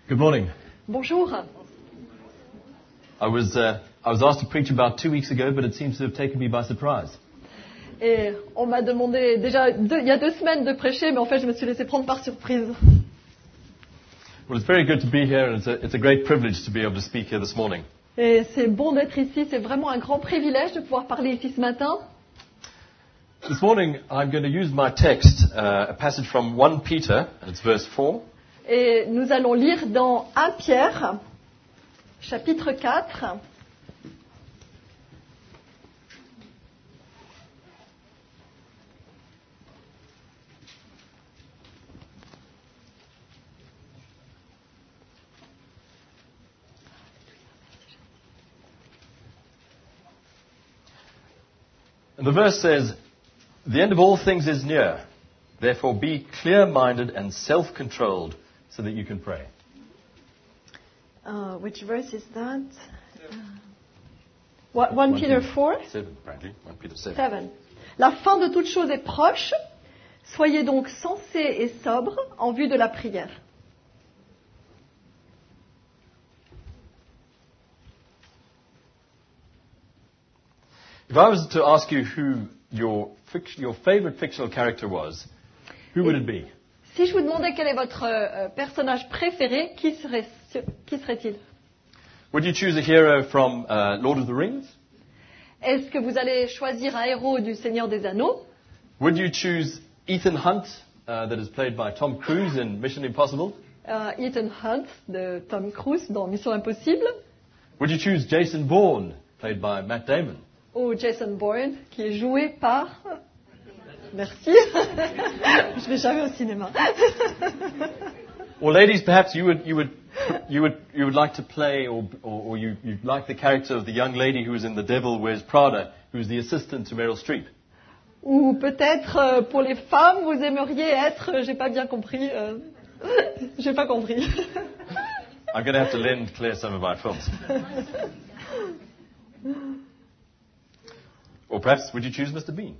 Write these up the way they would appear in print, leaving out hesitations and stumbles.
Good morning. Bonjour. I was asked to preach about 2 weeks ago, but it seems to have taken me by surprise. Et on m'a demandé déjà il y a 2 semaines de prêcher, mais en fait je me suis laissé prendre par surprise. Well, it's very good to be here, and it's a great privilege to be able to speak here this morning. Et c'est bon d'être ici, c'est vraiment un grand privilège de pouvoir parler ici ce matin. This morning, I'm going to use my text, a passage from 1 Peter, and it's verse 4. Et nous allons lire dans 1 Pierre, chapitre 4. And the verse says, "The end of all things is near. Therefore be clear-minded and self-controlled so that you can pray." Which verse is that? 1 Peter 4? 7, apparently. 1 Peter 7. 7. La fin de toute chose est proche. Soyez donc sensés et sobres en vue de la prière. If I was to ask you who your favorite fictional character was, who would it be? Si je vous demandais quel est votre personnage préféré, qui serait-il? Would you choose a hero from Lord of the Rings? Est-ce que vous allez choisir un héros du Seigneur des Anneaux? Would you choose Ethan Hunt, that is played by Tom Cruise in Mission Impossible? Ethan Hunt de Tom Cruise dans Mission Impossible? Would you choose Jason Bourne, played by Matt Damon? Ou Jason Bourne, qui est joué par... Merci. Je vais jamais au cinéma. Or ladies, perhaps you would like to play, or you like the character of the young lady who was in The Devil Wears Prada, who was the assistant to Meryl Streep. Ou peut-être pour les femmes, vous aimeriez être... J'ai pas bien compris. J'ai pas compris. I'm going to have to lend Claire some of my films. Or perhaps would you choose Mr. Bean?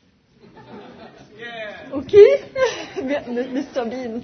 Ok. Mr. Bean.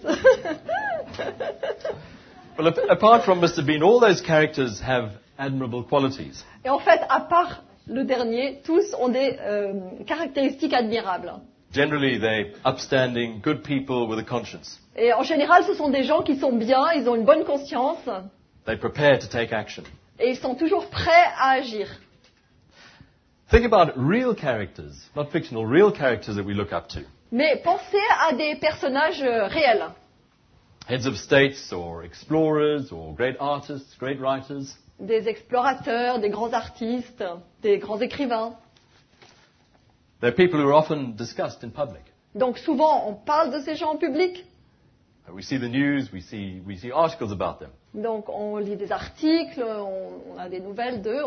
Well, apart from Mr. Bean, all those characters have admirable qualities. Et en fait, à part le dernier, tous ont des caractéristiques admirables. Generally, they're upstanding, good people with a conscience. Et en général, ce sont des gens qui sont bien, ils ont une bonne conscience, They prepare to take action. et ils sont toujours prêts à agir. Think about real characters, not fictional, real characters that we look up to. Mais pensez à des personnages réels. Heads of states, or explorers, or great artists, great writers. Des explorateurs, des grands artistes, des grands écrivains. They're people who are often discussed in public. Donc souvent, on parle de ces gens en public. We see the news, we see articles about them. Donc on lit des articles, on a des nouvelles d'eux.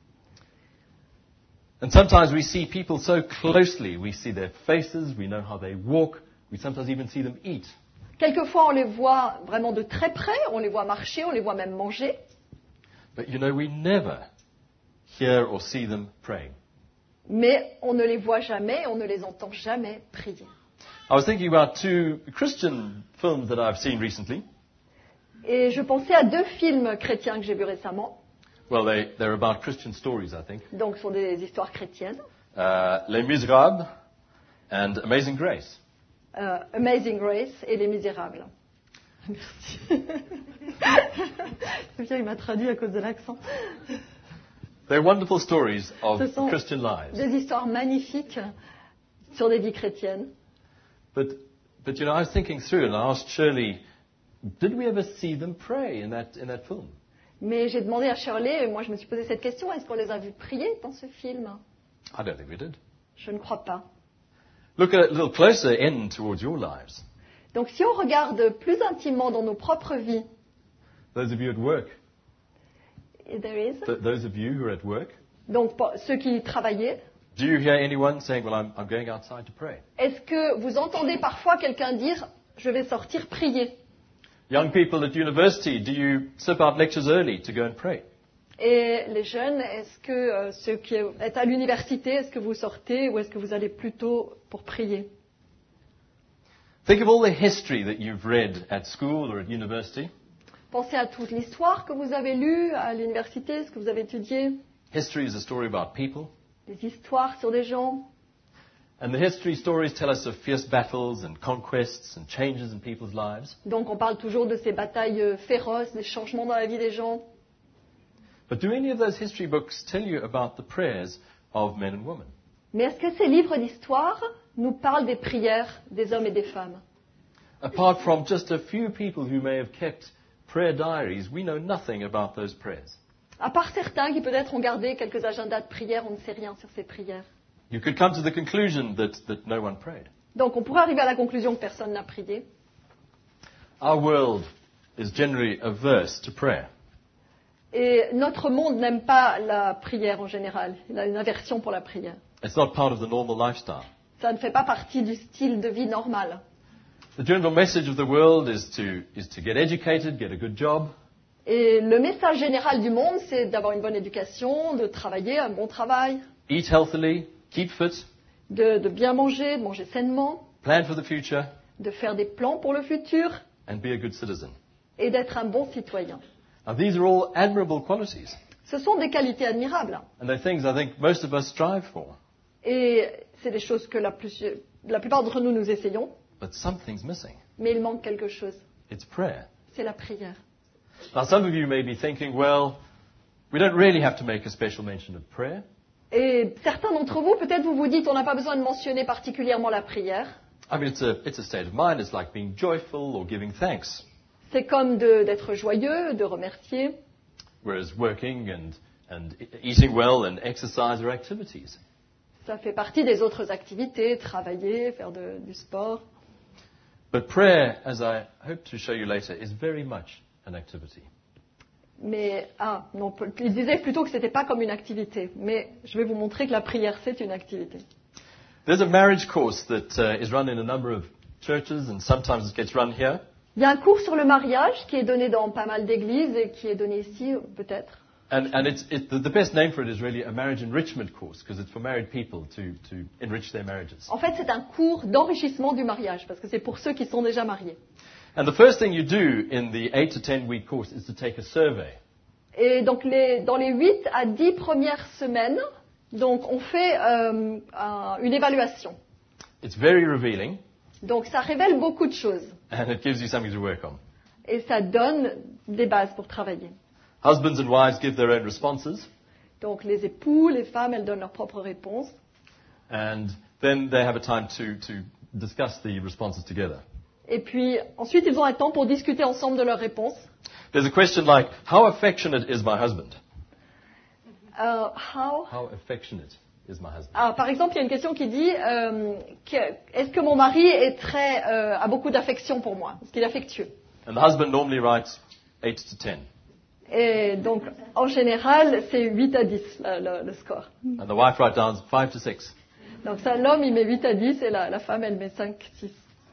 And sometimes we see people so closely, we see their faces, we know how they walk, we sometimes even see them eat. Quelquefois, on les voit vraiment de très près, on les voit marcher, on les voit même manger. But you know, we never hear or see them praying. Mais on ne les voit jamais, on ne les entend jamais prier. I was thinking about 2 Christian films that I've seen recently. Et je pensais à 2 films chrétiens que j'ai vus récemment. Well, they're about Christian stories, I think. Donc, ce sont des histoires chrétiennes. Les Misérables and Amazing Grace. Amazing Grace et Les Misérables. Merci. C'est bien, il m'a traduit à cause de l'accent. They're wonderful stories of Ce sont Christian lives. des histoires magnifiques sur des vies chrétiennes. But you know, I was thinking through and I asked Shirley, did we ever see them pray in that film? Mais j'ai demandé à Shirley, et moi je me suis posé cette question, est-ce qu'on les a vus prier dans ce film? I don't think we did. Je ne crois pas. Look a little closer in towards your lives. Donc si on regarde plus intimement dans nos propres vies, Those of you at work. there is, Those of you who are at work. donc ceux qui travaillaient, Do you hear anyone saying, well, I'm going outside to pray? est-ce que vous entendez parfois quelqu'un dire, je vais sortir prier? Young people at university, do you slip out lectures early to go and pray? Et les jeunes, est-ce que ceux qui êtes à l'université, est-ce que vous sortez ou est-ce que vous allez plutôt pour prier? Think of all the history that you've read at school or at university. Pensez à toute l'histoire que vous avez lue à l'université, ce que vous avez étudié, History is a story about people. des histoires sur des gens. And the history stories tell us of fierce battles and conquests and changes in people's lives. Donc on parle toujours de ces batailles féroces, des changements dans la vie des gens. But do any of those history books tell you about the prayers of men and women? Mais est-ce que ces livres d'histoire nous parlent des prières des hommes et des femmes? Apart from just a few people who may have kept prayer diaries, we know nothing about those prayers. À part certains qui peut-être ont gardé quelques agendas de prière, on ne sait rien sur ces prières. You could come to the conclusion that no one prayed. Donc on pourrait arriver à la conclusion que personne n'a prié. Our world is generally averse to prayer. Et notre monde n'aime pas la prière en général. Il a une aversion pour la prière. It's not part of the normal lifestyle. Ça ne fait pas partie du style de vie normal. The general message of the world is to get educated, get a good job, Et le message général du monde, c'est d'avoir une bonne éducation, de travailler, un bon travail, eat healthily, keep fit, de bien manger, de manger sainement, plan for the future, de faire des plans pour le futur and be a good citizen. et d'être un bon citoyen. Now, these are all admirable qualities, Ce sont des qualités admirables. and they're things I think most of us strive for. Et c'est des choses que la plupart d'entre nous, nous essayons, But something's missing. mais il manque quelque chose. It's prayer. C'est la prière. Now, some of you may be thinking, well, we don't really have to make a special mention of prayer. Et certains d'entre vous, peut-être vous vous dites, on n'a pas besoin de mentionner particulièrement la prière. I mean, it's a state of mind. It's like being joyful or giving thanks. C'est comme d'être joyeux, de remercier. Whereas working and eating well and exercise are activities. Ça fait partie des autres activités, travailler, faire du sport. But prayer, as I hope to show you later, is very much an activity. Mais, non, il disait plutôt que ce n'était pas comme une activité. Mais je vais vous montrer que la prière, c'est une activité. There's a marriage course that is run in a number of churches, and sometimes it gets run here. Il y a un cours sur le mariage qui est donné dans pas mal d'églises et qui est donné ici, peut-être. And the best name for it is really a marriage enrichment course, because it's for married people to enrich their marriages. En fait, c'est un cours d'enrichissement du mariage, parce que c'est pour ceux qui sont déjà mariés. And the first thing you do in the 8 to 10 week course is to take a survey. Et donc, dans les 8 à 10 premières semaines, donc, on fait une évaluation. It's very revealing, Donc, ça révèle beaucoup de choses. and it gives you something to work on. Et ça donne des bases pour travailler. Husbands and wives give their own responses, Donc, les époux, les femmes, elles donnent leurs propres réponses. and then they have a time to discuss the responses together. Et puis, ensuite, ils ont un temps pour discuter ensemble de leurs réponses. There's a question like, how affectionate is my husband? How affectionate is my husband? Par exemple, il y a une question qui dit est-ce que mon mari a beaucoup d'affection pour moi? Est-ce qu'il est affectueux? And the husband normally writes 8 to 10. Et donc, en général, c'est 8 à 10, le score. And the wife writes down 5 to 6. Donc, ça, l'homme, il met 8 à 10 et la femme, elle met 5, 6.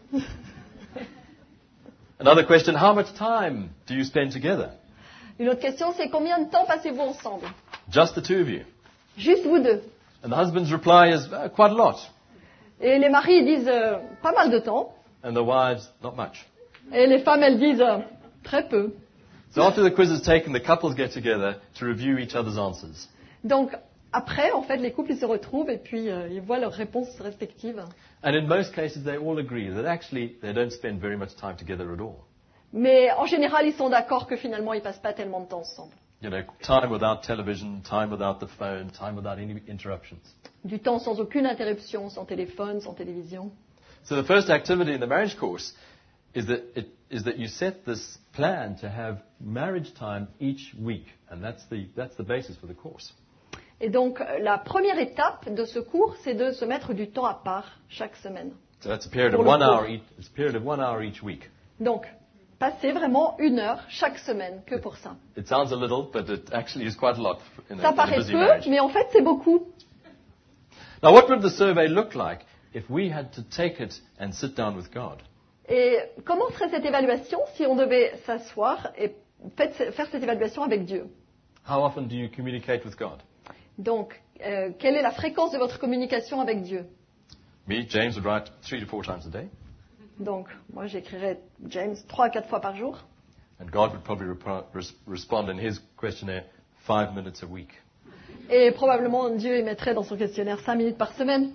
Another question, how much time do you spend together? Une autre question, c'est combien de temps passez-vous ensemble? Just the two of you. Juste vous deux. And the husband's reply is quite a lot. Et les maris, ils disent pas mal de temps. And the wives, not much. Et les femmes, elles disent très peu. So after the quiz is taken, the couples get together to review each other's answers. Donc, après, en fait, les couples, ils se retrouvent et puis ils voient leurs réponses respectives. And in most cases, they all agree that actually they don't spend very much time together at all. Mais en général, ils sont d'accord que finalement, ils passent pas tellement de temps ensemble. You know, time without television, time without the phone, time without any interruptions. Du temps sans aucune interruption, sans téléphone, sans télévision. So the first activity in the marriage course is that you set this plan to have marriage time each week, and that's the basis for the course. Et donc, la première étape de ce cours, c'est de se mettre du temps à part chaque semaine. So that's a period Pour of le 1 hour cours. it's a period of 1 hour each week. Donc, passer vraiment 1 heure chaque semaine que pour ça. It sounds a little, but it actually is quite a lot in Ça a paraît busy peu, marriage. mais en fait, c'est beaucoup. Now, what would the survey look like if we had to take it and sit down with God? Et comment serait cette évaluation si on devait s'asseoir et faire cette évaluation avec Dieu? How often do you communicate with God? Donc, quelle est la fréquence de votre communication avec Dieu? Me, James, would write 3 to 4 times a day. Donc, moi, j'écrirais James 3 à 4 fois par jour. And God would probably respond in his questionnaire 5 minutes a week. Et probablement Dieu y mettrait dans son questionnaire 5 minutes par semaine.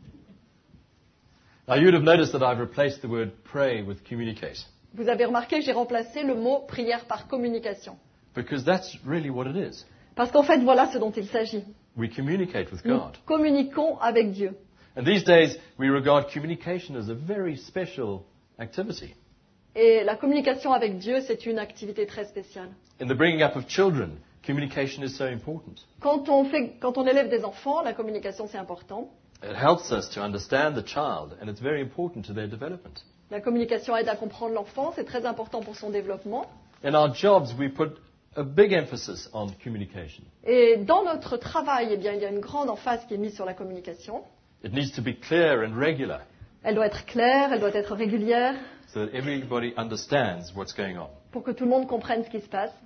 Now you would have noticed that I've replaced the word pray with communicate. Vous avez remarqué que j'ai remplacé le mot prière par communication. Because that's really what it is. Parce qu'en fait, voilà ce dont il s'agit. We communicate with Nous God. communiquons avec Dieu. And these days we regard communication as a very special activity. Et la communication avec Dieu, c'est une activité très spéciale. In the bringing up of children, communication is so important. Quand on élève des enfants, la communication c'est important. It helps us to understand the child, and it's very important to their development. La communication aide à comprendre l'enfant, c'est très important pour son développement. In our jobs, we put a big emphasis on communication. Et dans notre travail, eh bien, il y a une grande emphase qui est mise sur la communication. It needs to be clear and regular Elle doit être claire, elle doit être régulière, so that everybody understands what's going on. pour que tout le monde comprenne ce qui se passe.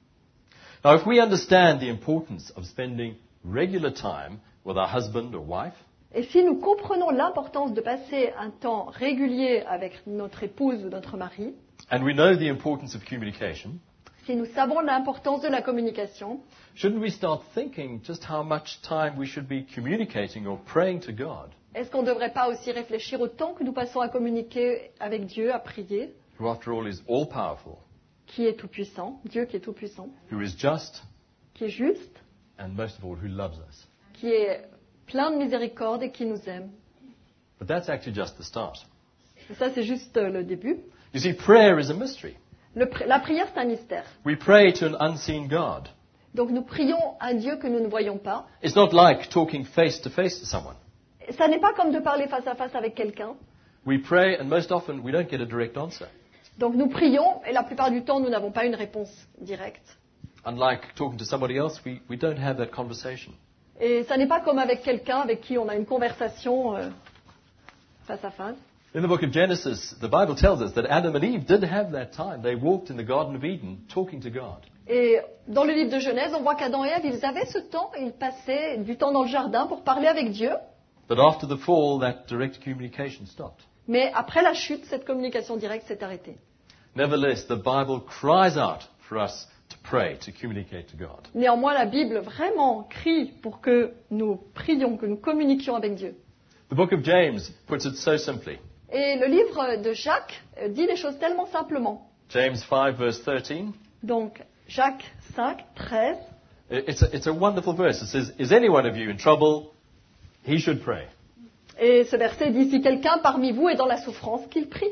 Now, if we understand the importance of spending regular time with our husband or wife, Et si nous comprenons l'importance de passer un temps régulier avec notre épouse ou notre mari, and we know the importance of communication, si nous savons l'importance de la communication, shouldn't we start thinking just how much time we should be communicating or praying to God, est-ce qu'on ne devrait pas aussi réfléchir au temps que nous passons à communiquer avec Dieu, à prier, who after all is all-powerful, qui est tout-puissant, Dieu qui est tout-puissant, who is just, qui est juste, and most of all, who loves us? qui est plein de miséricorde et qui nous aime. But that's actually just the start. Et ça, c'est juste le début. You see, prayer is a mystery. La prière, c'est un mystère. We pray to an unseen God. Donc nous prions un Dieu que nous ne voyons pas. It's not like talking face to someone. Et ça n'est pas comme de parler face à face avec quelqu'un. We pray, and most often we don't get a direct answer. Donc nous prions, et la plupart du temps, nous n'avons pas une réponse directe. Unlike talking to somebody else, we don't have that conversation. Et ça n'est pas comme avec quelqu'un avec qui on a une conversation face à face. In the book of Genesis, the Bible tells us that Adam and Eve did have that time. They walked in the Garden of Eden talking to God. Et dans le livre de Genèse, on voit qu'Adam et Ève, ils avaient ce temps, ils passaient du temps dans le jardin pour parler avec Dieu. But after the fall, that direct communication stopped. Mais après la chute, cette communication directe s'est arrêtée. Nevertheless, the Bible cries out for us to pray, to communicate to God. Néanmoins, la Bible vraiment crie pour que nous prions, que nous communiquions avec Dieu. The book of James puts it so simply. Et le livre de Jacques dit les choses tellement simplement. James 5, verse 13. Donc, Jacques 5, 13. It's a wonderful verse. It says, "Is any one of you in trouble? He should pray." Et ce verset dit, si quelqu'un parmi vous est dans la souffrance, qu'il prie.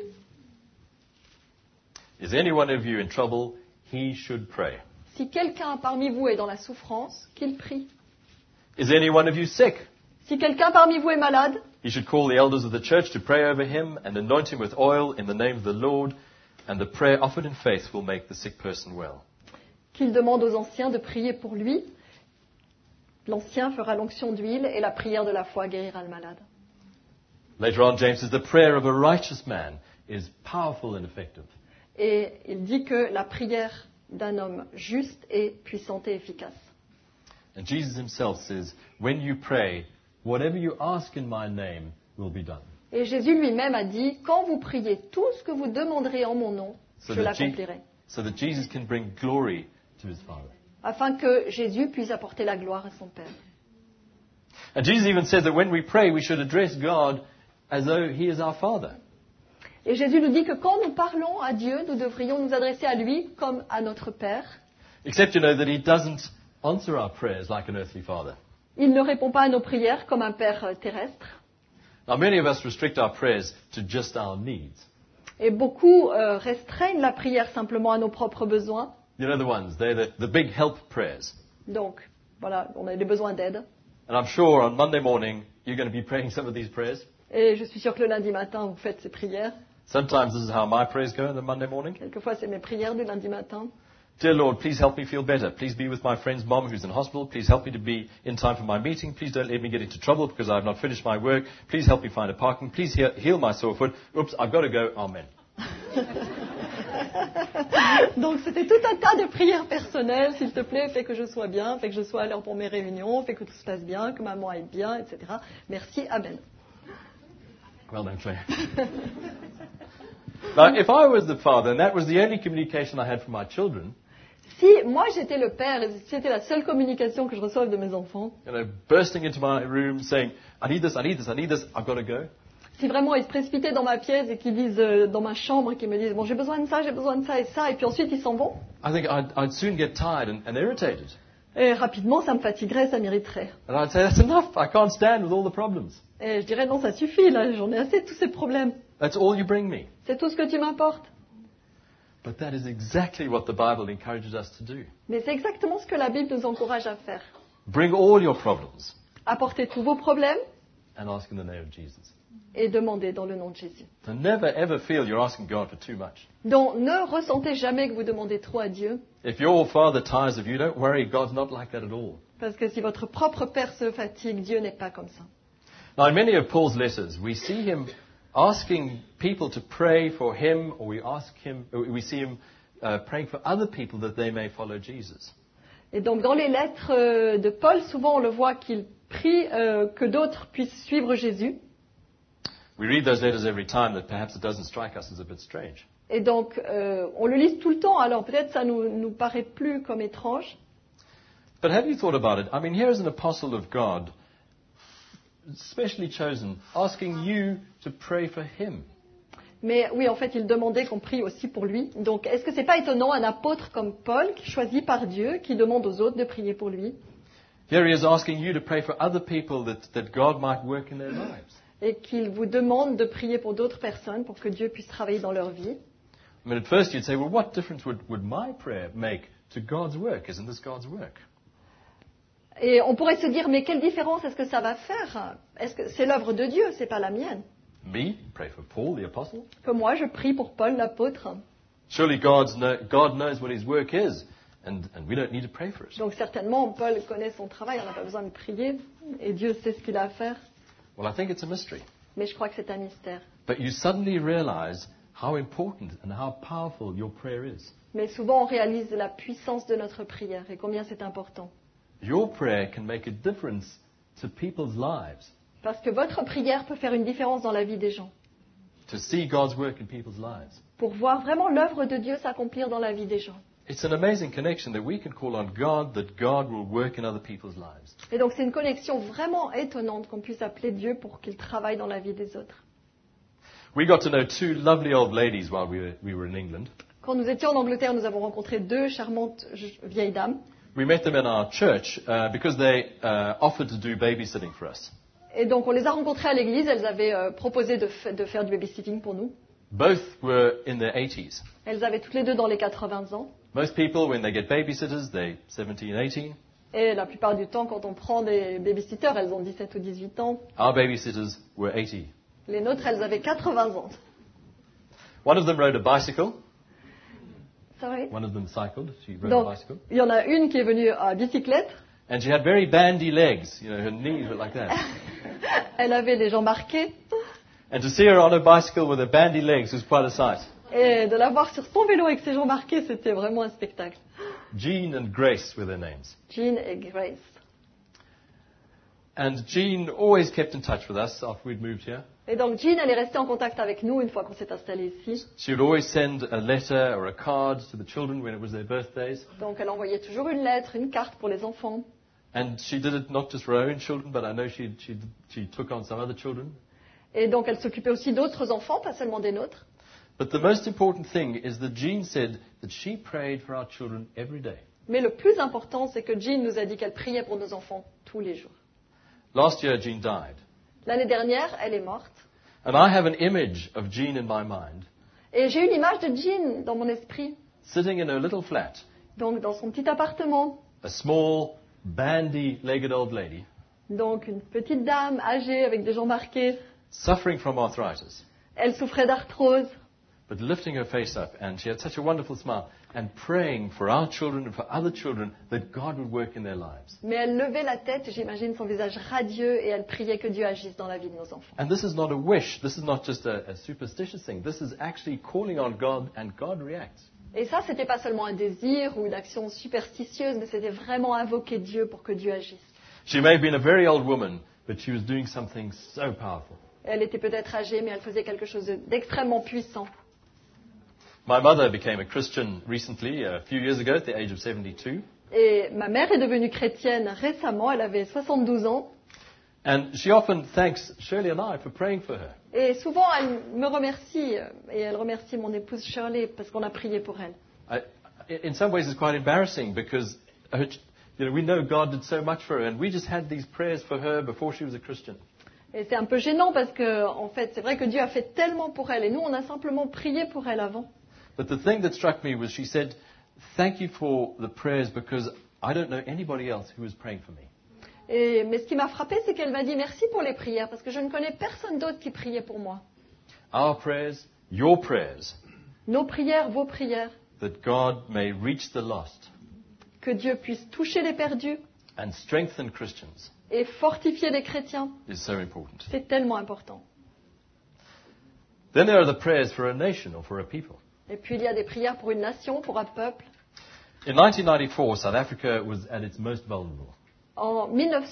Is any one of you in trouble? He should pray. Si quelqu'un parmi vous est dans la souffrance, qu'il prie. Is any one of you sick? Si quelqu'un parmi vous est malade, He should call the elders of the church to pray over him and anoint him with oil in the name of the Lord, and the prayer offered in faith will make the sick person well. qu'il demande aux anciens de prier pour lui. L'ancien fera l'onction d'huile et la prière de la foi guérira le malade. Later on, James says the prayer of a righteous man is powerful and effective. Et il dit que la prière d'un homme juste est puissante et efficace. And Jesus himself says, when you pray, whatever you ask in my name will be done. Et Jésus lui-même a dit, quand vous priez, tout ce que vous demanderez en mon nom, je l'accomplirai. So that Jesus can bring glory to his Father. Afin que Jésus puisse apporter la gloire à son Père. And Jesus even said that when we pray, we should address God as though he is our Father. Et Jésus nous dit que quand nous parlons à Dieu, nous devrions nous adresser à lui comme à notre Père. Except, you know, that he doesn't answer our prayers like an earthly father. Il ne répond pas à nos prières comme un Père terrestre. Now, many of us restrict our prayers to just our needs. Et beaucoup restreignent la prière simplement à nos propres besoins. You know the ones, they're the big help prayers. Donc, voilà, on a des besoins d'aide. And I'm sure on Monday morning, you're going to be praying some of these prayers. Et je suis sûre que le lundi matin, vous faites ces prières. Sometimes this is how my prayers go on the Monday morning. Quelquefois, c'est mes prières du lundi matin. Dear Lord, please help me feel better. Please be with my friend's mom who's in hospital. Please help me to be in time for my meeting. Please don't let me get into trouble because I have not finished my work. Please help me find a parking. Please heal my sore foot. Oops, I've got to go. Amen. Donc c'était tout un tas de prières personnelles. S'il te plaît, fais que je sois bien, fais que je sois à l'heure pour mes réunions, fais que tout se passe bien, que maman aille bien, etc. Merci, amen. Well done, Claire. Now, if I was the father and that was the only communication I had from my children, Si moi j'étais le père et c'était la seule communication que je reçoive de mes enfants, bursting into my room saying, I need this, I need this, I need this, I've got to go. si vraiment ils se précipitaient dans ma pièce et qu'ils disent dans ma chambre et qu'ils me disent bon j'ai besoin de ça et ça et puis ensuite ils s'en vont, I think I'd soon get tired and irritated. et rapidement ça me fatiguerait, ça m'irriterait. And I'd say, that's enough. I can't stand with all the problems. Et je dirais non ça suffit là, j'en ai assez de tous ces problèmes. That's all you bring me. C'est tout ce que tu m'apportes. But that is exactly what the Bible encourages us to do. Mais c'est exactement ce que la Bible nous encourage à faire. Bring all your problems Apportez tous vos problèmes and ask in the name of Jesus. et demandez dans le nom de Jésus. So never ever feel you're asking God for too much. Donc ne ressentez jamais que vous demandez trop à Dieu, If your father tires of you, don't worry. God's not like that at all. parce que si votre propre père se fatigue, Dieu n'est pas comme ça. Now, in many of Paul's letters, we see him asking people to pray for him, or we see him praying for other people that they may follow Jesus. Et donc dans les lettres de Paul, souvent on le voit qu'il prie que d'autres puissent suivre Jésus. We read those letters every time, that perhaps it doesn't strike us as a bit strange. Et donc on le lit tout le temps, alors peut-être ça nous paraît plus comme étrange. But have you thought about it? I mean, here is an apostle of God, specially chosen, asking you to pray for him. Mais oui, en fait, il demandait qu'on prie aussi pour lui. Donc est-ce que c'est pas étonnant, un apôtre comme Paul, choisi par Dieu, qui demande aux autres de prier pour lui? Here he is asking you to pray for other people that God might work in their lives. Et qu'il vous demande de prier pour d'autres personnes pour que Dieu puisse travailler dans leur vie. I mean, at first you'd say, well, what difference would my prayer make to God's work? Isn't this God's work? Et on pourrait se dire, mais quelle différence est-ce que ça va faire? Est-ce que c'est l'œuvre de Dieu, c'est pas la mienne? Me, pray for Paul, the apostle? Que moi, je prie pour Paul, l'apôtre. Surely God knows what his work is, and we don't need to pray for it. Donc certainement, Paul connaît son travail, on n'a pas besoin de prier, et Dieu sait ce qu'il a à faire. Well, I think it's a mystery. Mais je crois que c'est un mystère. But you suddenly realize how important and how powerful your prayer is. Mais souvent, on réalise la puissance de notre prière et combien c'est important. Your prayer can make a difference to people's lives. Parce que votre prière peut faire une différence dans la vie des gens. To see God's work in people's lives. Pour voir vraiment l'œuvre de Dieu s'accomplir dans la vie des gens. It's an amazing connection that we can call on God, that God will work in other people's lives. Et donc c'est une connexion vraiment étonnante qu'on puisse appeler Dieu pour qu'il travaille dans la vie des autres. We got to know two lovely old ladies while we were in England. Quand nous étions en Angleterre, nous avons rencontré deux charmantes vieilles dames. We met them in our church because they offered to do babysitting for us. Et donc on les a rencontrées à l'église, elles avaient proposé de faire du babysitting pour nous. Both were in their 80s. Elles avaient toutes les deux dans les 80 ans. Most people, when they get babysitters, they're 17, 18. Et la plupart du temps, quand on prend des babysitters, elles ont 17 ou 18 ans. Our babysitters were 80. Les nôtres, elles avaient 80 ans. One of them rode a bicycle. Sorry. One of them cycled. She rode Donc, a bicycle. il y en a une qui est venue à bicyclette. And she had very bandy legs. You know, her knees were like that. Elle avait les jambes marquées. And to see her on a bicycle with her bandy legs was quite a sight. Et de la voir sur son vélo avec ses jambes marquées, c'était vraiment un spectacle. Jean and Grace were their names. Jean et Grace. And Jean always kept in touch with us after we'd moved here. Et donc Jean, elle est restée en contact avec nous une fois qu'on s'est installé ici. She would always send a letter or a card to the children when it was their birthdays. Donc elle envoyait toujours une lettre, une carte pour les enfants. And she did it not just for her own children, but I know she took on some other children. Et donc elle s'occupait aussi d'autres enfants, pas seulement des nôtres. But the most important thing is that Jean said that she prayed for our children every day. Mais le plus important, c'est que Jean nous a dit qu'elle priait pour nos enfants tous les jours. Last year, Jean died. L'année dernière, elle est morte. And I have an image of Jean in my mind, Et j'ai une image de Jean dans mon esprit, sitting in her little flat, donc dans son petit appartement. a small, bandy-legged old lady, Donc une petite dame âgée avec des jambes marquées. suffering from arthritis, Elle souffrait d'arthrose. but lifting her face up, and she had such a wonderful smile, and praying for our children and for other children that God would work in their lives. Mais elle levait la tête, j'imagine son visage radieux, et elle priait que Dieu agisse dans la vie de nos enfants. And this is not a wish, this is not just a superstitious thing, this is actually calling on God, and God reacts. Et ça, c'était pas seulement un désir ou une action superstitieuse, mais c'était vraiment invoquer Dieu pour que Dieu agisse. She may have been a very old woman, but she was doing something so powerful. Elle était peut-être âgée, mais elle faisait quelque chose d'extrêmement puissant. My mother became a Christian recently, a few years ago, at the age of 72. Et ma mère est devenue chrétienne récemment, elle avait 72 ans. And she often thanks Shirley and I for praying for her. Et souvent, elle me remercie, et elle remercie mon épouse Shirley parce qu'on a prié pour elle. In some ways, it's quite embarrassing because we know God did so much for her, and we just had these prayers for her before she was a Christian. Et c'est un peu gênant parce que, en fait, c'est vrai que Dieu a fait tellement pour elle, et nous, on a simplement prié pour elle avant. But the thing that struck me was she said, "Thank you for the prayers because I don't know anybody else who was praying for me." Mais ce qui m'a frappé, c'est qu'elle m'a dit merci pour les prières parce que je ne connais personne d'autre qui priait pour moi. Our prayers, your prayers, Nos prières, vos prières, that God may reach the lost que Dieu puisse toucher les perdus and strengthen Christians et fortifier les chrétiens, is so important. c'est tellement important. Then there are the prayers for a nation or for a people. Et puis il y a des prières pour une nation, pour un peuple. In 1994, South Africa was at its most vulnerable, En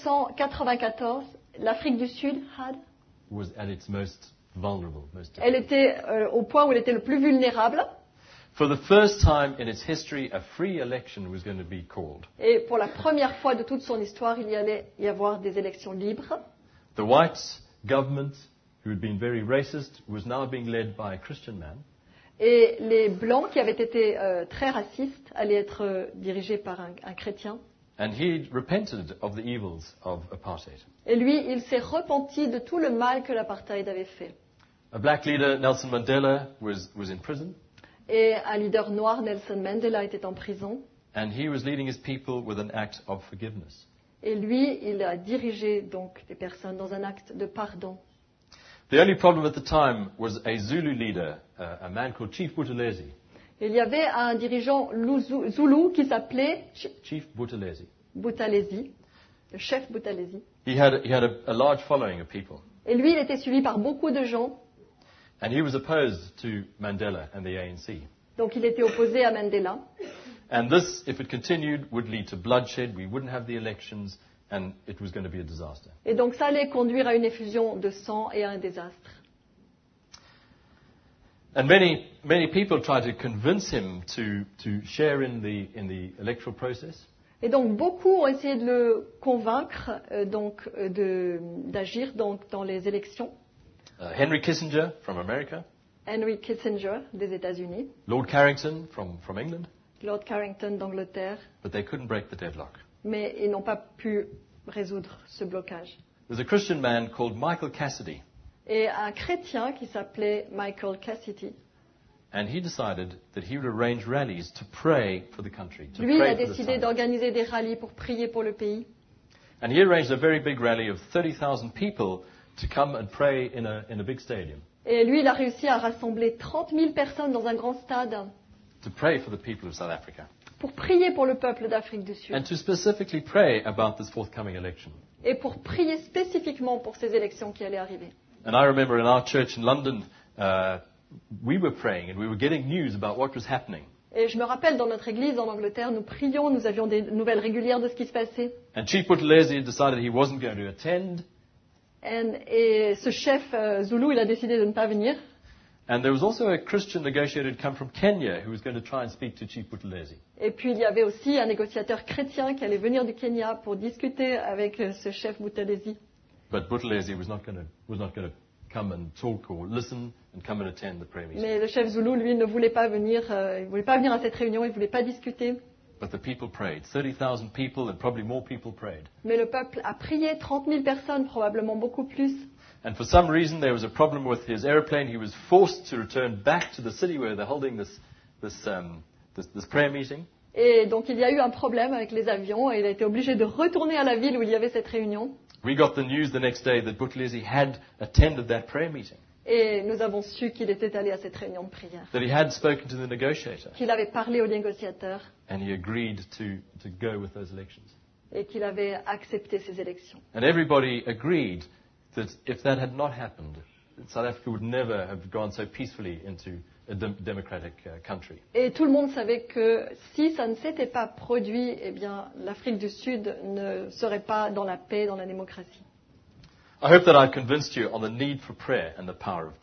1994, l'Afrique du Sud, was at its most vulnerable, most elle difficult. était au point où elle était le plus vulnérable. For the first time in its history, a free election was going to be called. Et pour la première fois de toute son histoire, il y allait y avoir des élections libres. The white government, who had been very racist, was now being led by a Christian man. Et les Blancs, qui avaient été très racistes, allaient être dirigés par un chrétien. And he repented of the evils of apartheid. Et lui, il s'est repenti de tout le mal que l'apartheid avait fait. A black leader, Nelson Mandela, was in prison, Et un leader noir, Nelson Mandela, était en prison. and he was leading his people with an act of forgiveness. Et lui, il a dirigé donc des personnes dans un acte de pardon. The only problem at the time was a Zulu leader, a man called Chief Buthelezi. Et il y avait un dirigeant Zoulou qui s'appelait Chief Buthelezi. Buthelezi, le chef Buthelezi. He had a large following of people, Et lui, il était suivi par beaucoup de gens. and he was opposed to Mandela and the ANC. Donc il était opposé à Mandela. And this, if it continued, would lead to bloodshed. We wouldn't have the elections, and it was going to be a disaster. Et donc ça allait conduire à une effusion de sang et à un désastre. And many people tried to convince him to share in the electoral process. Et donc beaucoup ont essayé de le convaincre d'agir dans les élections. Henry Kissinger from America, Henry Kissinger des États-Unis, Lord Carrington from England, Lord Carrington d'Angleterre, but they couldn't break the deadlock. mais ils n'ont pas pu résoudre ce blocage. There's a Christian man called Michael Cassidy, Et un chrétien qui s'appelait Michael Cassidy, and he decided that he would arrange rallies to pray for the country, to lui, il a pray for the décidé son. d'organiser des rallyes pour prier pour le pays. And he arranged a very big rally of 30,000 people to come and pray in a big stadium, Et lui, il a réussi à rassembler 30 000 personnes dans un grand stade to pray for the people of South Africa, pour prier pour le peuple d'Afrique du Sud and to specifically pray about this forthcoming election. et pour prier spécifiquement pour ces élections qui allaient arriver. And I remember in our church in London, we were praying and we were getting news about what was happening. Et je me rappelle, dans notre église en Angleterre, nous prions, nous avions des nouvelles régulières de ce qui se passait. And Chief Buthelezi had decided he wasn't going to attend. Et ce chef Zoulou, il a décidé de ne pas venir. And there was also a Christian negotiator who'd come from Kenya who was going to try and speak to Chief Buthelezi. Et puis il y avait aussi un négociateur chrétien qui allait venir du Kenya pour discuter avec ce chef Buthelezi. But Buthelezi was not going to come and talk or listen and come and attend the prayer meeting. Mais le chef Zoulou, lui, ne voulait pas venir, il voulait pas venir à cette réunion, il voulait pas discuter. But the people prayed. 30,000 people and probably more people prayed. Mais le peuple a prié, 30 000 personnes, probablement beaucoup plus. And for some reason there was a problem with his airplane. He was forced to return back to the city where they're holding this prayer meeting. Et donc il y a eu un problème avec les avions et il a été obligé de retourner à la ville où il y avait cette réunion. We got the news the next day that Buthelezi had attended that prayer meeting, Et nous avons su qu'il était allé à cette réunion de prière, that he had spoken to the negotiator, qu'il avait parlé aux négociateurs and he agreed to go with those elections. et qu'il avait accepté ces élections. And everybody agreed that if that had not happened, South Africa would never have gone so peacefully into a democratic country. Et tout le monde savait que si ça ne s'était pas produit, eh bien, l'Afrique du Sud ne serait pas dans la paix, dans la démocratie. I hope that I've convinced you on the need for prayer and the power of prayer.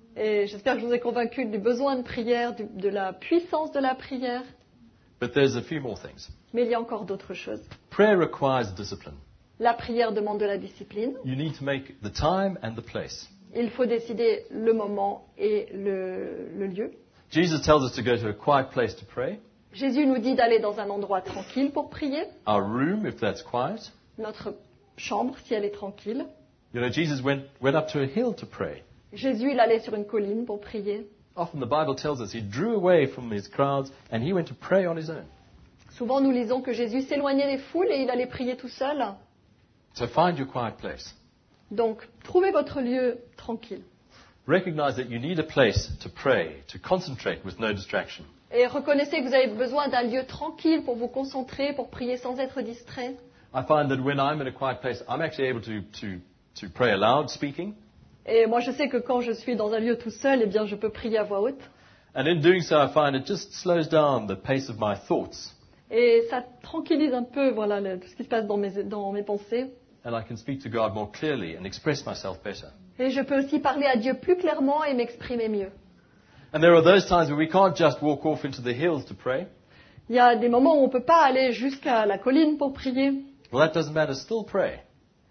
Et j'espère que je vous ai convaincu du besoin de prière, de la puissance de la prière. But there's a few more things. Mais il y a encore d'autres choses. Prayer requires discipline. La prière demande de la discipline. You need to make the time and the place. Il faut décider le moment et le lieu. Jesus tells us to go to a quiet place to pray. Jésus nous dit d'aller dans un endroit tranquille pour prier. Our room, if that's quiet. Notre chambre, si elle est tranquille. You know, Jesus went up to a hill to pray. Jésus, il allait sur une colline pour prier. Often the Bible tells us he drew away from his crowds and he went to pray on his own. Souvent, nous lisons que Jésus s'éloignait des foules et il allait prier tout seul. So find your quiet place. Donc, trouvez votre lieu tranquille. Recognize that you need a place to pray, to concentrate with no distraction. Et reconnaissez que vous avez besoin d'un lieu tranquille pour vous concentrer, pour prier sans être distrait. I find that when I'm in a quiet place, I'm actually able to pray aloud, speaking. Et moi, je sais que quand je suis dans un lieu tout seul, eh bien, je peux prier à voix haute. And in doing so, I find it just slows down the pace of my thoughts. Et ça tranquillise un peu, voilà, tout ce qui se passe dans mes pensées. And I can speak to God more clearly and express myself better. Et je peux aussi parler à Dieu plus clairement et m'exprimer mieux. And there are those times where we can't just walk off into the hills to pray. Il y a des moments où on ne peut pas aller jusqu'à la colline pour prier. Well, that doesn't matter. Still pray.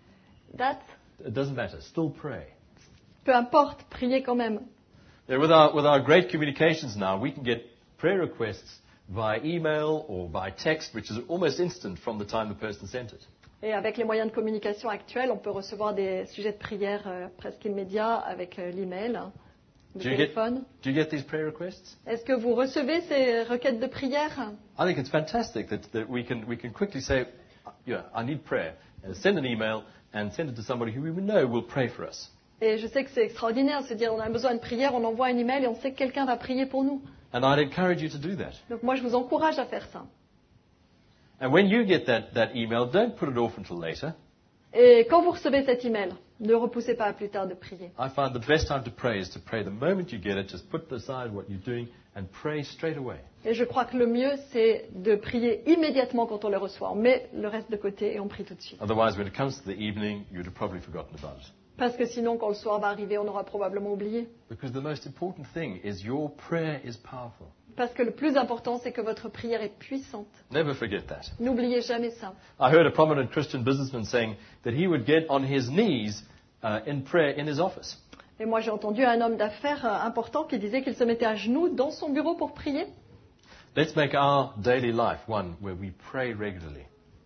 It doesn't matter. Still pray. Peu importe, priez quand même. Yeah, with our great communications now, we can get prayer requests via email or by text, which is almost instant from the time the person sent it. Et avec les moyens de communication actuels, on peut recevoir des sujets de prière presque immédiats avec l'email, le téléphone. Do you get these prayer requests? Est-ce que vous recevez ces requêtes de prière? I think it's fantastic that we can quickly say, yeah, I need prayer, and send an email and send it to somebody who we know will pray for us. Et je sais que c'est extraordinaire de se dire on a besoin de prière, on envoie un email et on sait que quelqu'un va prier pour nous. And I'd encourage you to do that. Donc moi je vous encourage à faire ça. And when you get that email, don't put it off until later. Et quand vous recevez cet email, ne repoussez pas à plus tard de prier. I find the best time to pray is to pray the moment you get it. Just put aside what you're doing and pray straight away. Et je crois que le mieux c'est de prier immédiatement quand on le reçoit. On met le reste de côté et on prie tout de suite. Otherwise, when it comes to the evening, you'd have probably forgotten about it. Parce que sinon, quand le soir va arriver, on aura probablement oublié. Because the most important thing is your prayer is powerful. Parce que le plus important, c'est que votre prière est puissante. Never forget that. N'oubliez jamais ça. I heard a prominent Christian businessman saying that he would get on his knees in prayer in his office. Et moi, j'ai entendu un homme d'affaires important qui disait qu'il se mettait à genoux dans son bureau pour prier. Let's make our daily life one where we pray regularly.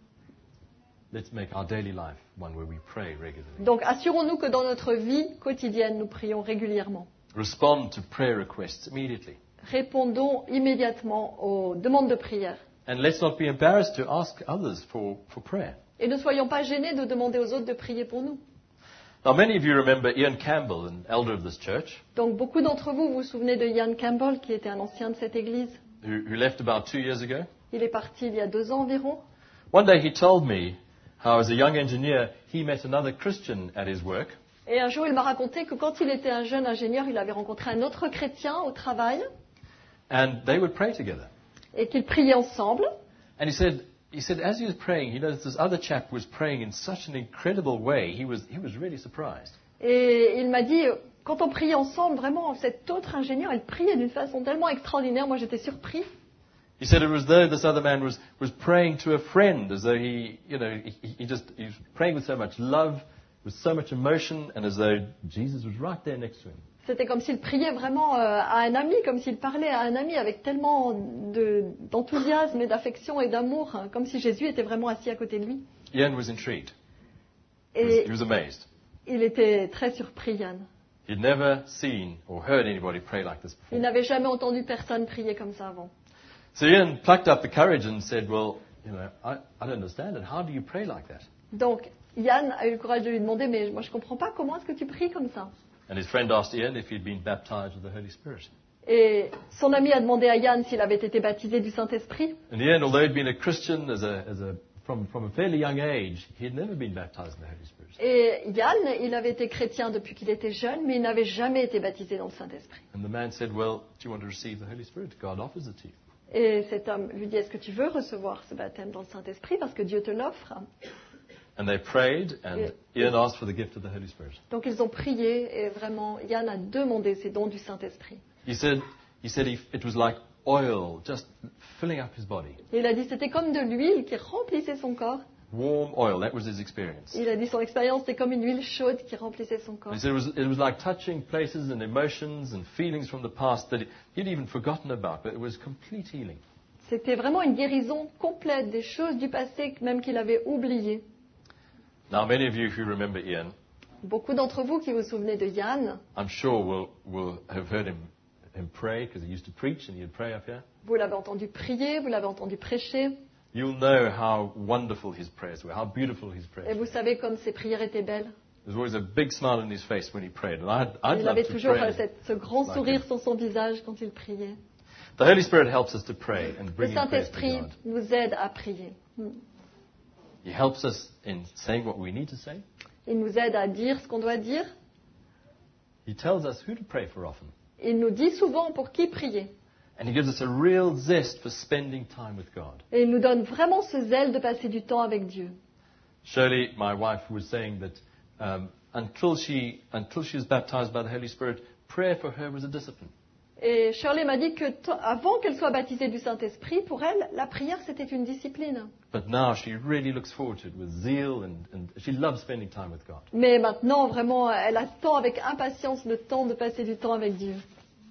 Let's make our daily life one where we pray regularly. Donc, assurons-nous que dans notre vie quotidienne, nous prions régulièrement. Respond to prayer requests immediately. Répondons immédiatement aux demandes de prière. And let's not be embarrassed to ask others for prayer. Et ne soyons pas gênés de demander aux autres de prier pour nous. Now, many of you remember Ian Campbell, an elder of this church, Donc, beaucoup d'entre vous vous souvenez de Ian Campbell, qui était un ancien de cette église. who left about 2 years ago. Il est parti il y a 2 ans environ. One day he told me how, as a young engineer, he met another Christian at his work. Et un jour, il m'a raconté que quand il était un jeune ingénieur, il avait rencontré un autre chrétien au travail And they would pray together. et qu'ils priaient ensemble. And he said, as he was praying, he noticed this other chap was praying in such an incredible way. He was really surprised. Et il m'a dit, quand on priait ensemble, vraiment, cet autre ingénieur, il priait d'une façon tellement extraordinaire. Moi, j'étais surpris. He said it was though this other man was praying to a friend, as though he was praying with so much love, with so much emotion, and as though Jesus was right there next to him. C'était comme s'il priait vraiment à un ami, comme s'il parlait à un ami avec tellement d'enthousiasme et d'affection et d'amour, hein, comme si Jésus était vraiment assis à côté de lui. Ian was intrigued. Et He was amazed. il était très surpris, Yann. He'd never seen or heard anybody pray like this Il before. n'avait jamais entendu personne prier comme ça avant. So Ian plucked up the courage and said, well, I don't understand it. How do you pray like that? Donc, Yann a eu le courage de lui demander, mais moi je ne comprends pas, comment est-ce que tu pries comme ça? And his friend asked Ian if he'd been baptized with the Holy Spirit. Et son ami a demandé à Yann s'il avait été baptisé du Saint-Esprit. And Ian, although he'd been a Christian from a fairly young age, he had never been baptized in the Holy Spirit. Et Yann, il avait été chrétien depuis qu'il était jeune, mais il n'avait jamais été baptisé dans le Saint-Esprit. And the man said, well, do you want to receive the Holy Spirit? God offers it to you. Et cet homme lui dit, est-ce que tu veux recevoir ce baptême dans le Saint-Esprit parce que Dieu te l'offre? And they prayed, and Ian asked for the gift of the Holy Spirit. Donc ils ont prié et vraiment, Yann a demandé ces dons du Saint-Esprit. He said it was like oil just filling up his body. Et il a dit c'était comme de l'huile qui remplissait son corps. Warm oil, that was his experience. Il a dit son expérience c'était comme une huile chaude qui remplissait son corps. He said it was like touching places and emotions and feelings from the past that he'd even forgotten about, but it was complete healing. C'était vraiment une guérison complète des choses du passé même qu'il avait oubliées. Now, many of you who remember Ian, Beaucoup d'entre vous qui vous souvenez de Yann, I'm sure will have heard him pray because he used to preach and he'd pray up here. vous l'avez entendu prier, vous l'avez entendu prêcher, You'll know how wonderful his prayers were, how beautiful his prayers et were. vous savez comme ses prières étaient belles. There was always a big smile on his face when he prayed, and I'd Il love avait to toujours pray. ce grand like sourire him. sur son visage quand il priait. The Holy Spirit helps us to pray and Le bring in praise to Saint-Esprit God. nous aide à prier. He helps us in saying what we need to say. Il nous aide à dire ce qu'on doit dire. He tells us who to pray for often. Il nous dit souvent pour qui prier. And he gives us a real zest for spending time with God. Et il nous donne vraiment ce zèle de passer du temps avec Dieu. Shirley, my wife, was saying that until she was baptized by the Holy Spirit, prayer for her was a discipline. Et Shirley m'a dit que avant qu'elle soit baptisée du Saint-Esprit, pour elle, la prière c'était une discipline. But now she really looks forward to it with zeal and she loves spending time with God. Mais maintenant, vraiment, elle attend avec impatience le temps de passer du temps avec Dieu.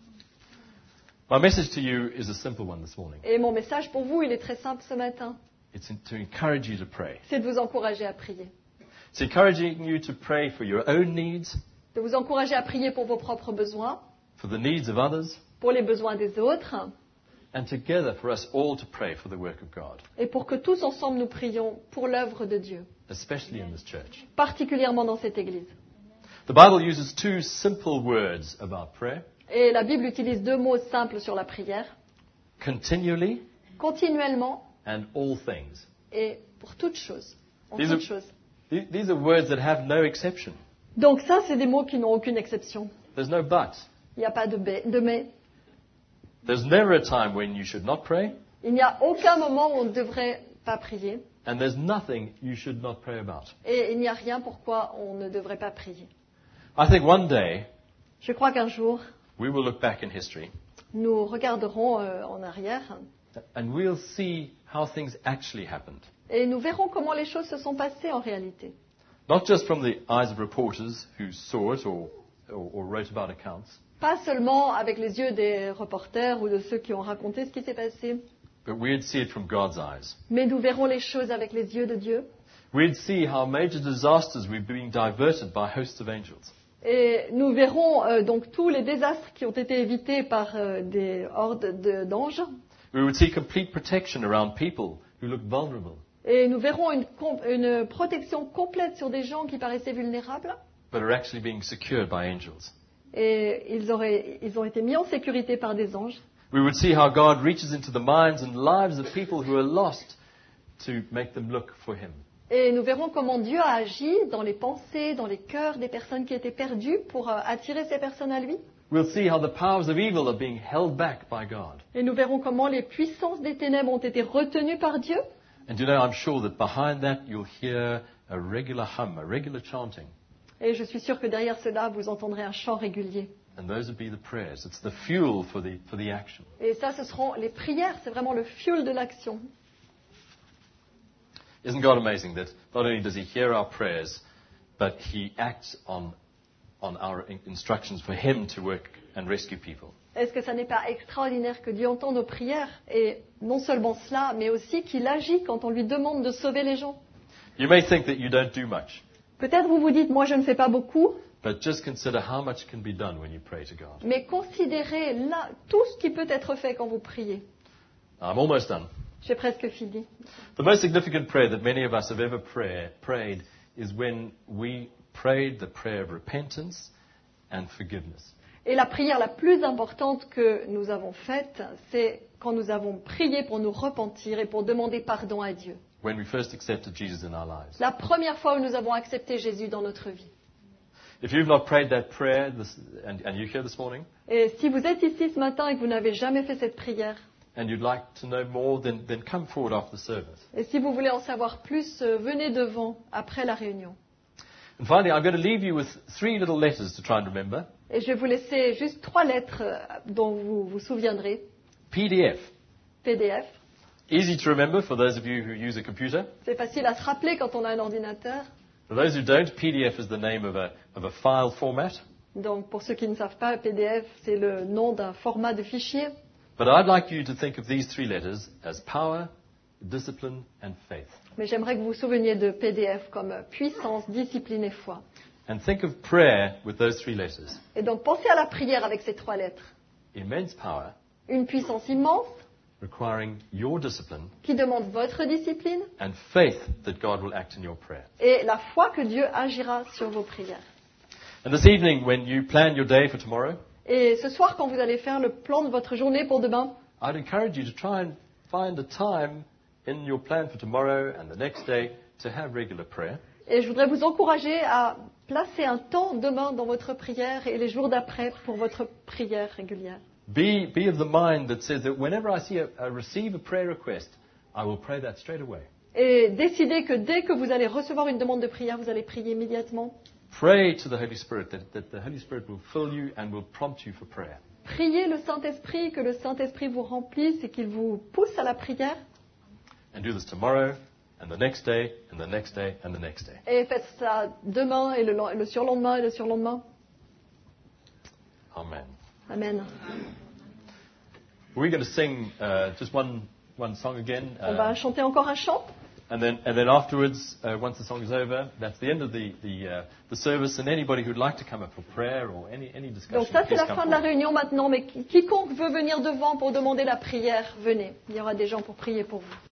My message to you is a simple one this morning. Et mon message pour vous, il est très simple ce matin. It's to encourage you to pray. C'est de vous encourager à prier. It's encouraging you to pray for your own needs, De vous encourager à prier pour vos propres besoins, for the needs of others, pour les besoins des autres, and together for us all to pray for the work of God, et pour que tous ensemble nous prions pour l'œuvre de Dieu, especially in this church. particulièrement dans cette Église. The Bible uses two simple words about prayer: Et la Bible utilise deux mots simples sur la prière, continually continuellement and all things. et pour toutes choses. En These toutes are- choses. These are words that have no exception. Donc ça, c'est des mots qui n'ont aucune exception. There's no but. Il n'y a pas de mais. There's never a time when you should not pray, Il n'y a aucun moment où on ne devrait pas prier. and there's nothing you should not pray about. Et il n'y a rien pourquoi on ne devrait pas prier. I think one day Je crois qu'un jour, we will look back in history nous regarderons en arrière and we'll see how things actually happened. et nous verrons comment les choses se sont passées en réalité. Not just from the eyes of reporters who saw it or wrote about accounts, Pas seulement avec les yeux des reporters ou de ceux qui ont raconté ce qui s'est passé, but we'd see it from God's eyes. mais nous verrons les choses avec les yeux de Dieu. We'd see how major disasters were being diverted by hosts of angels. Et nous verrons donc tous les désastres qui ont été évités par des hordes d'anges. We would see complete protection around people who looked vulnerable, Et nous verrons une protection complète sur des gens qui paraissaient vulnérables. but are actually being secured by angels. Et ils ont été mis en sécurité par des anges. We would see how God reaches into the minds and lives of people who are lost to make them look for Him. Et nous verrons comment Dieu a agi dans les pensées, dans les cœurs des personnes qui étaient perdues pour attirer ces personnes à lui. We'll see how the powers of evil are being held back by God. Et nous verrons comment les puissances des ténèbres ont été retenues par Dieu. And you know, I'm sure that behind that you'll hear a regular hum, a regular chanting. Et je suis sûre que derrière cela, vous entendrez un chant régulier. And those would be the prayers. It's the fuel for the action. Et ça, ce seront les prières, c'est vraiment le fuel de l'action. Isn't God amazing that not only does He hear our prayers, but He acts on our instructions for Him to work and rescue people. Est-ce que ça n'est pas extraordinaire que Dieu entend nos prières et non seulement cela, mais aussi qu'il agit quand on lui demande de sauver les gens? You may think that you don't do much, Peut-être vous vous dites, moi je ne fais pas beaucoup, but just consider how much can be done when you pray to God. mais considérez là tout ce qui peut être fait quand vous priez. I'm almost done. J'ai presque fini. The most significant prayer that many of us have ever prayed is when we prayed the prayer of repentance and forgiveness. Et la prière la plus importante que nous avons faite, c'est quand nous avons prié pour nous repentir et pour demander pardon à Dieu. When we first accepted Jesus in our lives. La première fois où nous avons accepté Jésus dans notre vie. If you've not prayed that prayer and you're here this morning, Et si vous êtes ici ce matin et que vous n'avez jamais fait cette prière, and you'd like to know more, then come forward after the service. Et si vous voulez en savoir plus, venez devant après la réunion. And finally, I'm going to leave you with 3 little letters to try and remember. Et je vais vous laisser juste 3 lettres dont vous vous souviendrez. PDF. PDF. Easy to remember for those of you who use a computer. C'est facile à se rappeler quand on a un ordinateur. For those who don't, PDF is the name of a file format. Donc, pour ceux qui ne savent pas, PDF, c'est le nom d'un format de fichier. But I'd like you to think of these 3 letters as power, discipline, and faith. Mais j'aimerais que vous vous souveniez de PDF comme puissance, discipline et foi. And think of prayer with those 3 letters. Et donc, pensez à la prière avec ces 3 lettres. Immense power, Une puissance immense requiring your discipline, qui demande votre discipline and faith that God will act in your prayer. et la foi que Dieu agira sur vos prières. And this evening, when you plan your day for tomorrow, Et ce soir, quand vous allez faire le plan de votre journée pour demain, I'd encourage you to try and find a time in your plan for tomorrow and the next day to have regular prayer. et je voudrais vous encourager à placer un temps demain dans votre prière et les jours d'après pour votre prière régulière. Be of the mind that says that whenever I receive a prayer request, I will pray that straight away. Et décidez que dès que vous allez recevoir une demande de prière, vous allez prier immédiatement. Pray to the Holy Spirit that the Holy Spirit will fill you and will prompt you for prayer. Priez le Saint-Esprit, que le Saint-Esprit vous remplisse et qu'il vous pousse à la prière. And do this tomorrow and the next day and the next day and the next day. Et faites ça demain et le surlendemain et le surlendemain. Amen. Amen. We're going to sing just one song again. On va chanter encore un chant. And then afterwards, once the song is over, that's the end of the service. And anybody who'd like to come up for prayer or any discussion, Donc ça, c'est please la come fin de la forward. réunion maintenant. Mais quiconque veut venir devant pour demander la prière, venez. Il y aura des gens pour prier pour vous.